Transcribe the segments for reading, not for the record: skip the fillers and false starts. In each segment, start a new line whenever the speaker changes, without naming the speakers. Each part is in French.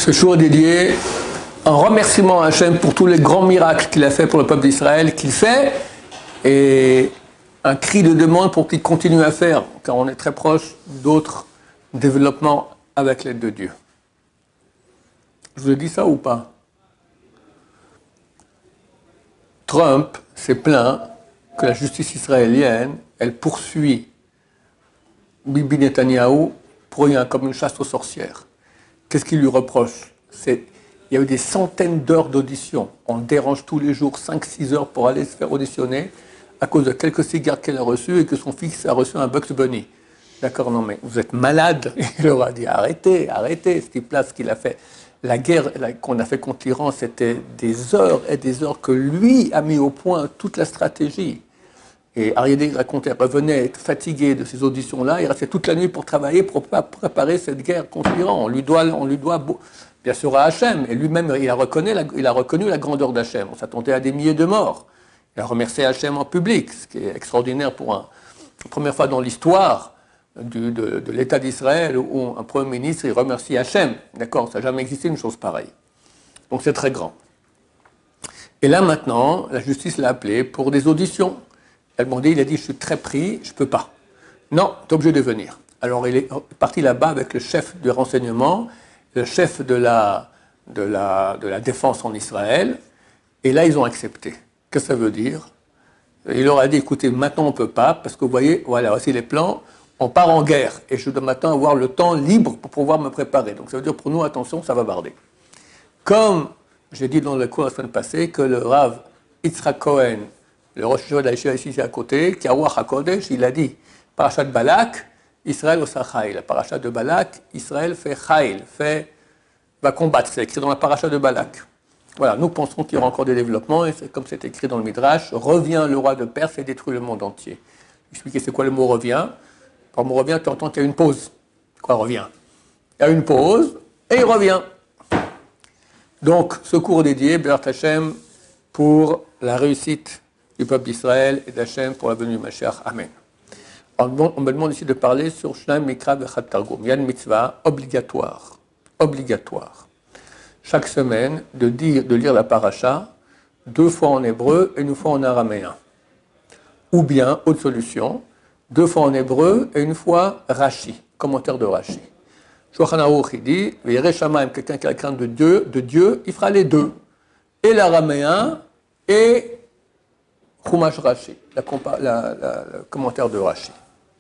Ce jour est dédié en remerciement à Hachem pour tous les grands miracles qu'il a fait pour le peuple d'Israël, qu'il fait, et un cri de demande pour qu'il continue à faire, car on est très proche d'autres développements avec l'aide de Dieu. Je vous ai dit ça ou pas? Trump s'est plaint que la justice israélienne, elle poursuit Bibi Netanyahou pour rien, comme une chasse aux sorcières. Qu'est-ce qu'il lui reproche? Il y a eu des centaines d'heures d'audition. On le dérange tous les jours, 5-6 heures pour aller se faire auditionner à cause de quelques cigares qu'elle a reçus et que son fils a reçu un Bugs Bunny. D'accord, non mais vous êtes malade. Il leur a dit arrêtez, ce type-là, ce qu'il a fait. La guerre qu'on a fait contre l'Iran, c'était des heures et des heures que lui a mis au point toute la stratégie. Et Ariadne racontait, revenait fatigué de ces auditions-là, il restait toute la nuit pour travailler, pour préparer cette guerre contre l'Iran. On lui doit bien sûr à Hachem, et lui-même il a reconnu la grandeur d'Hachem. On s'attendait à des milliers de morts. Il a remercié Hachem en public, ce qui est extraordinaire pour la première fois dans l'histoire de l'État d'Israël où un Premier ministre il remercie Hachem. D'accord, ça n'a jamais existé une chose pareille. Donc c'est très grand. Et là maintenant, la justice l'a appelé pour des auditions. Il a dit, je suis très pris, je ne peux pas. Non, tu es obligé de venir. Alors il est parti là-bas avec le chef du renseignement, le chef de la défense en Israël, et là ils ont accepté. Qu'est-ce que ça veut dire? Il leur a dit, écoutez, maintenant on ne peut pas, parce que vous voyez, voilà, voici les plans, on part en guerre, et je dois maintenant avoir le temps libre pour pouvoir me préparer. Donc ça veut dire pour nous, attention, ça va barder. Comme j'ai dit dans le cours la semaine passée, que le Rav Yitzhak Cohen, le Rosh Hashanah de la Yeshiva ici à côté, qui a Ruach HaKodesh, il a dit, parachat de Balak, Israël au Sachaï. La parachat de Balak, Israël fait Chaïl, va combattre. C'est écrit dans la parachat de Balak. Voilà, nous pensons qu'il y aura encore des développements, et c'est comme c'est écrit dans le Midrash, revient le roi de Perse et détruit le monde entier. Expliquez c'est quoi le mot revient. Par le mot revient, tu entends qu'il y a une pause. Quoi revient? Il y a une pause, et il revient. Donc, ce cours dédié, Béat Hashem, pour la réussite du peuple d'Israël et d'Hachem pour la venue du Mashiach. Amen. On me demande ici de parler sur Shnai Mikra Vechat Targum. Il y a une mitzvah obligatoire. Chaque semaine, de lire la paracha 2 fois en hébreu et 1 fois en araméen. Ou bien, autre solution, 2 fois en hébreu et 1 fois Rashi, commentaire de Rashi. Shulchan Aruch, il dit, V'yireh Shamayim, quelqu'un qui a la crainte de Dieu, il fera les deux. Et l'araméen et Chumash Rashi, le commentaire de Rashi.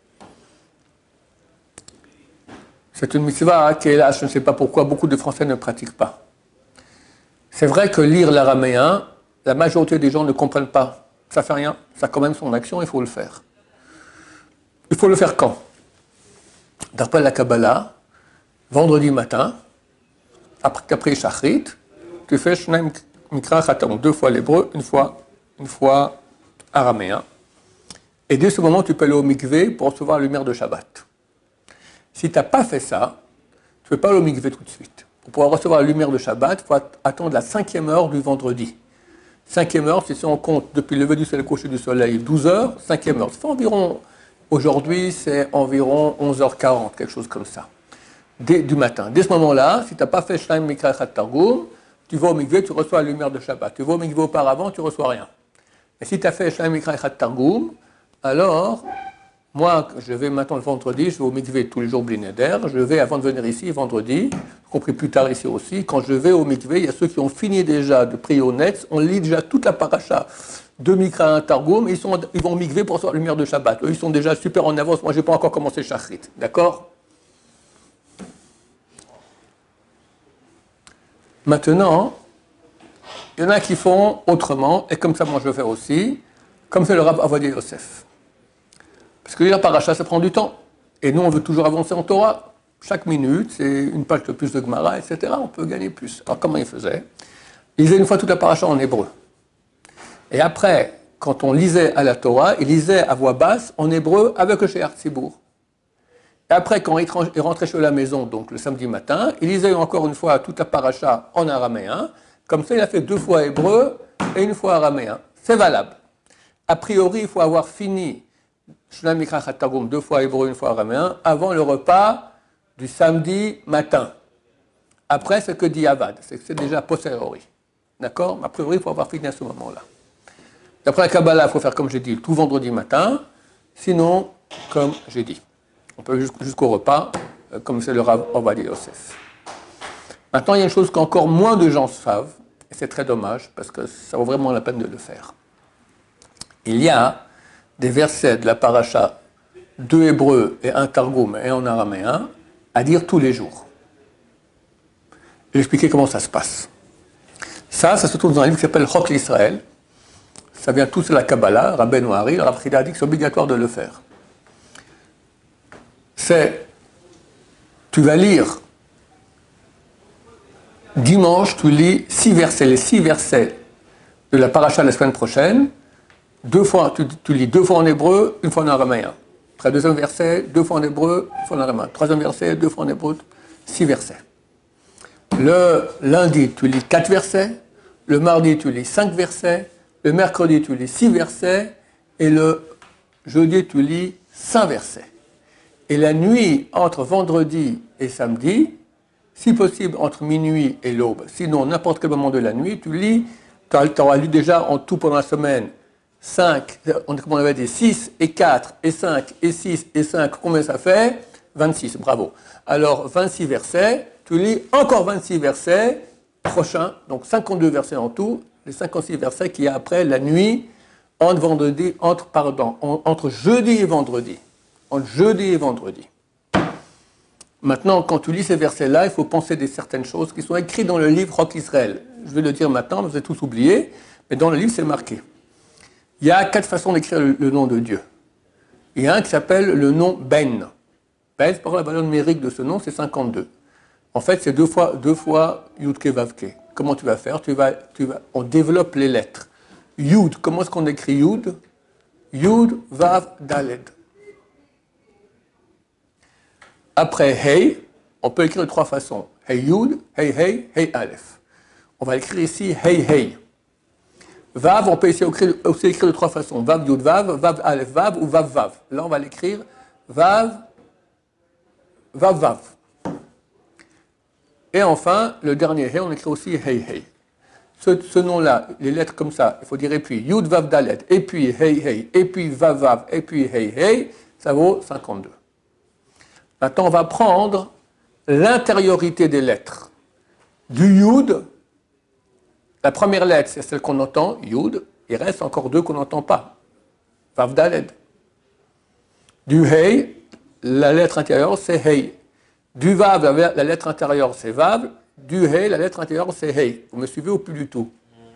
C'est une mitzvah qui est là, je ne sais pas pourquoi beaucoup de Français ne pratiquent pas. C'est vrai que lire l'araméen, la majorité des gens ne comprennent pas. Ça ne fait rien, ça a quand même son action, il faut le faire. Il faut le faire quand? D'après la Kabbalah, vendredi matin, après Shachrit, tu fais Shnai Mikra Chatam, 2 fois l'hébreu, 1 fois araméen. Et dès ce moment, tu peux aller au mikvé pour recevoir la lumière de Shabbat. Si tu n'as pas fait ça, tu ne peux pas aller au mikvé tout de suite. Pour pouvoir recevoir la lumière de Shabbat, il faut attendre la 5e heure du vendredi. 5e heure, si on compte depuis le lever du soleil, le coucher du soleil, 12 heures, 5e heure. C'est environ, aujourd'hui, c'est environ 11h40, quelque chose comme ça, du matin. Dès ce moment-là, si tu n'as pas fait Shnai Mikra Chat Targum, tu vas au mikvé, tu reçois la lumière de Shabbat. Tu vas au mikvé auparavant, tu ne reçois rien. Et si tu as fait Shnai Mikra Chat Targum, alors, moi, je vais maintenant le vendredi, je vais au mikvé tous les jours Bli Neder, je vais, avant de venir ici, vendredi, y compris plus tard ici aussi, quand je vais au mikvé, il y a ceux qui ont fini déjà de prier au Netz, on lit déjà toute la paracha de Mikra Targum, ils vont au mikvé pour recevoir la lumière de Shabbat. Eux, ils sont déjà super en avance, moi, je n'ai pas encore commencé Shachrit, d'accord? Maintenant, il y en a qui font autrement, et comme ça, moi, je vais faire aussi, comme c'est le Rav Avodia Yosef. Parce que lire la paracha, ça prend du temps. Et nous, on veut toujours avancer en Torah. Chaque minute, c'est une page de plus de Gemara, etc. On peut gagner plus. Alors, comment il faisait? Il lisait une fois toute la paracha en hébreu. Et après, quand on lisait à la Torah, il lisait à voix basse en hébreu avec le She'ar Tzibour. Et après, quand il rentrait chez la maison, donc le samedi matin, il lisait encore une fois toute la paracha en araméen. Comme ça, il a fait 2 fois hébreu et 1 fois araméen. C'est valable. A priori, il faut avoir fini Shnai Mikra Chat Targum 2 fois hébreu, 1 fois araméen, avant le repas du samedi matin. Après, c'est que diavad, c'est que c'est déjà posteriori. D'accord? A priori, il faut avoir fini à ce moment-là. D'après la Kabbalah, il faut faire comme j'ai dit, tout vendredi matin. Sinon, comme j'ai dit. On peut jusqu'au repas, comme c'est le Rav Ovadia Yosef. Maintenant, il y a une chose qu'encore moins de gens savent, et c'est très dommage, parce que ça vaut vraiment la peine de le faire. Il y a des versets de la paracha, 2 hébreux et un targum et en araméen, à dire tous les jours. Je vais expliquer comment ça se passe. Ça se trouve dans un livre qui s'appelle Chok l'Israël. Ça vient tous de la Kabbalah, Rabbeinu Ari, le Rav Chida a dit que c'est obligatoire de le faire. Tu vas lire, dimanche, tu lis 6 versets, les 6 versets de la paracha la semaine prochaine. Tu lis 2 fois en hébreu, 1 fois en araméen. Après, deuxième verset, 2 fois en hébreu, 1 fois en araméen. Troisième verset, 2 fois en hébreu, 6 versets. Le lundi, tu lis 4 versets. Le mardi, tu lis 5 versets. Le mercredi, tu lis 6 versets. Et le jeudi, tu lis 5 versets. Et la nuit, entre vendredi et samedi, si possible entre minuit et l'aube, sinon n'importe quel moment de la nuit, tu lis, tu auras lu déjà en tout pendant la semaine 5, on avait dit 6 et 4 et 5 et 6 et 5, combien ça fait? 26, bravo. Alors 26 versets, tu lis encore 26 versets prochains, donc 52 versets en tout, les 56 versets qu'il y a après la nuit entre jeudi et vendredi. Entre jeudi et vendredi. Maintenant, quand tu lis ces versets-là, il faut penser des certaines choses qui sont écrites dans le livre Chok Israël. Je vais le dire maintenant, vous avez tous oublié, mais dans le livre, c'est marqué. Il y a 4 façons d'écrire le nom de Dieu. Il y a un qui s'appelle le nom Ben. Ben, c'est pour la valeur numérique de ce nom, c'est 52. En fait, c'est 2 fois Yudke Vavke. Comment tu vas faire? On développe les lettres. Yud, comment est-ce qu'on écrit Yud? Yud, Vav, Daled. Après Hey, on peut écrire de 3 façons. Hey Yud, Hey Hey, Hey Aleph. On va écrire ici Hey Hey. Vav, on peut aussi écrire de 3 façons. Vav Yud Vav, Vav Aleph Vav ou Vav Vav. Là, on va l'écrire Vav, Vav Vav. Et enfin, le dernier Hey, on écrit aussi Hey Hey. Ce nom-là, les lettres comme ça, il faut dire et puis Yud Vav Dalet, et puis Hey Hey, et puis Vav Vav, et puis Hey Hey, ça vaut 52. Maintenant, on va prendre l'intériorité des lettres. Du Yud, la première lettre, c'est celle qu'on entend, Yud. Il reste encore 2 qu'on n'entend pas. Vav Daled. Du Hey, la lettre intérieure, c'est Hey. Du Vav, la lettre intérieure, c'est Vav. Du Hey, la lettre intérieure, c'est Hey. Vous me suivez ou plus du tout?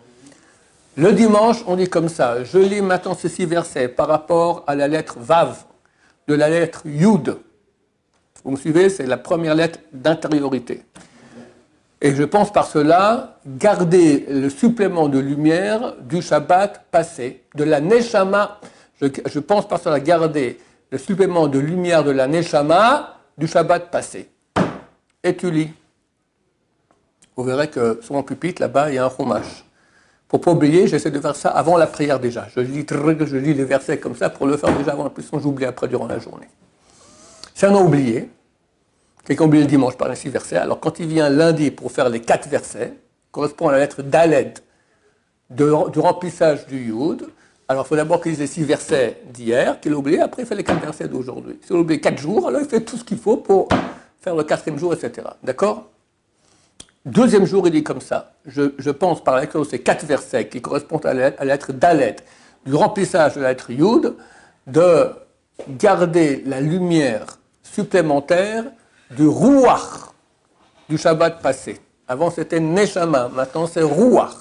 Le dimanche, on dit comme ça. Je lis maintenant ces 6 versets par rapport à la lettre Vav, de la lettre Yud. Vous me suivez? C'est la première lettre d'intériorité. Et je pense par cela garder le supplément de lumière du Shabbat passé, de la Neshama. Je pense par cela garder le supplément de lumière de la Neshama du Shabbat passé. Et tu lis. Vous verrez que sur mon pupitre, là-bas, il y a un chumash. Pour ne pas oublier, j'essaie de faire ça avant la prière déjà. Je lis les versets comme ça pour le faire déjà avant la prière, sinon j'oublie après durant la journée. Si on a oublié, quelqu'un oublie le dimanche par les 6 versets, alors quand il vient lundi pour faire les 4 versets, correspond à la lettre Daled du remplissage du Yud, alors il faut d'abord qu'il ait les 6 versets d'hier, qu'il a oublié, après il fait les 4 versets d'aujourd'hui. Si on a oublié 4 jours, alors il fait tout ce qu'il faut pour faire le 4e jour, etc. D'accord? Deuxième jour, il dit comme ça. Je pense par la lecture de ces 4 versets qui correspondent à la lettre Daled, du remplissage de la lettre Yud, de garder la lumière supplémentaire du Ruach du Shabbat passé. Avant c'était Neshama, maintenant c'est Ruach.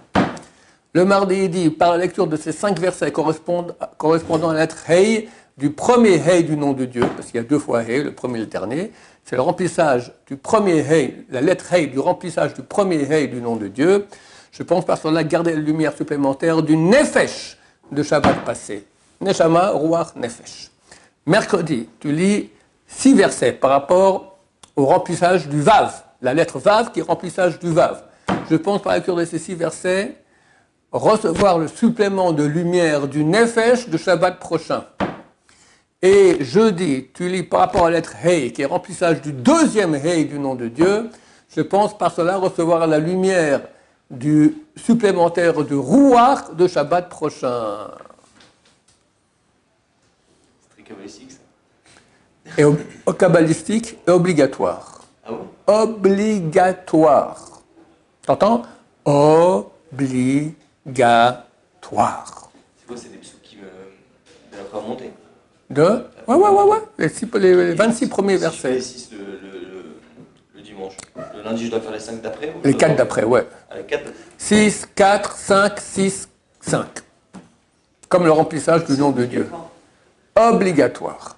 Le mardi, il dit, par la lecture de ces 5 versets correspondant à la lettre Hey, du premier Hey du nom de Dieu, parce qu'il y a 2 fois Hey, le premier et le dernier, c'est le remplissage du premier Hey, la lettre Hey, du remplissage du premier Hey du nom de Dieu. Je pense par cela garder la lumière supplémentaire du Nefesh de Shabbat passé. Neshama, Ruach, Nefesh. Mercredi, tu lis 6 versets par rapport au remplissage du Vav, la lettre Vav qui est remplissage du Vav. Je pense par la lecture de ces 6 versets recevoir le supplément de lumière du Nefesh de Shabbat prochain. Et jeudi, tu lis par rapport à la lettre Hey, qui est remplissage du 2e Hey du nom de Dieu. Je pense par cela recevoir la lumière du supplémentaire de Rouar de Shabbat prochain.
C'est très kabbalistique ça.
Et kabbalistique et obligatoire.
Ah bon?
Obligatoire. T'entends? Obligatoire.
C'est quoi? C'est des psukim de la première montée.
Ouais. Les 26 premiers
Si je fais les
versets.
6 le dimanche. Le lundi, je dois faire les 5 d'après ou
Les 4 d'après, ouais.
Ah, les 4 d'après.
6, 4, 5, 6, 5. Comme le remplissage du nom de Dieu. Obligatoire.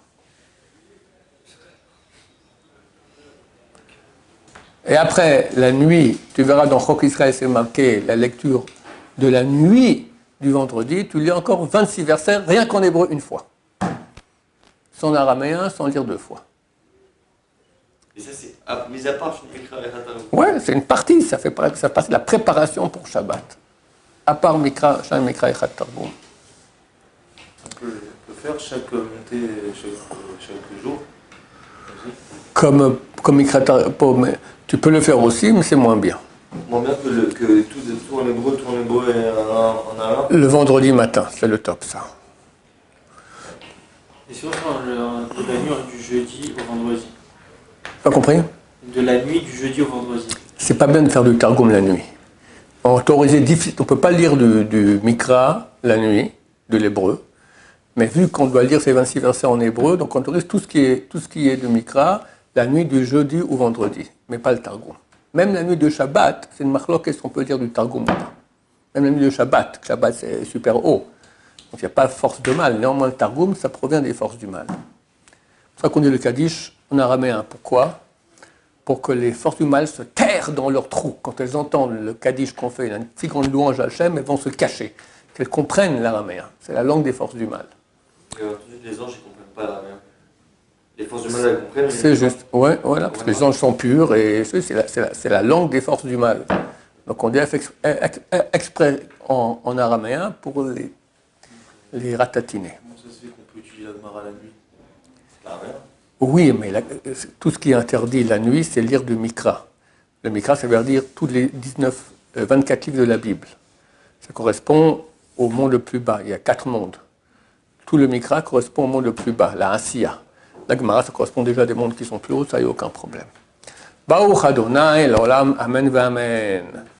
Et après, la nuit, tu verras dans Chok Israël, c'est marqué la lecture de la nuit du vendredi, tu lis encore 26 versets, rien qu'en hébreu une fois. Sans araméen, sans lire deux fois.
Et ça, c'est mis à part Mikra et Hatargum.
Ouais, c'est une partie, ça fait partie de la préparation pour Shabbat. À part Mikra, Shan Mikra et Hatargum.
On peut faire chaque montée chaque jour.
Comme Mikra Hatargum, tu peux le faire aussi, mais c'est moins bien.
Moins bien que tout en hébreu et en arabe.
Le vendredi matin, c'est le top, ça.
Et si on fait de la nuit du jeudi au vendredi?
Pas compris?
De la nuit du jeudi au vendredi.
C'est pas bien de faire du Targum la nuit. On ne peut pas lire du Mikra la nuit, de l'hébreu, mais vu qu'on doit lire ces 26 versets en hébreu, donc on autorise tout ce qui est de Mikra la nuit du jeudi ou vendredi, mais pas le Targum. Même la nuit de Shabbat, c'est une marloque, est-ce qu'on peut dire du Targum ou pas? Même la nuit de Shabbat c'est super haut, donc il n'y a pas force de mal. Néanmoins, le Targum, ça provient des forces du mal. C'est pour ça qu'on dit le Kaddish en araméen. Pourquoi? Pour que les forces du mal se terrent dans leur trou. Quand elles entendent le Kaddish qu'on fait, une si grande louange à Hachem, elles vont se cacher. Qu'elles comprennent l'araméen. C'est la langue des forces du mal.
Et les anges, ils ne comprennent pas l'araméen. Les forces du mal, elles comprennent.
C'est juste, ouais, voilà, parce que les anges sont purs et c'est la langue des forces du mal. Donc on dit exprès en araméen pour les ratatiner.
Comment ça se fait qu'on peut utiliser la Gemara la nuit?
C'est l'araméen.
Oui, mais tout ce qui est interdit la nuit, c'est lire du Mikra. Le Mikra, ça veut dire tous les 24 livres de la Bible. Ça correspond au monde le plus bas. Il y a 4 mondes. Tout le Mikra correspond au monde le plus bas, la Asiya. La Gemara, ça correspond déjà à des mondes qui sont plus hauts, ça n'y a aucun problème. Baruch Adonai, l'olam, amen, amen.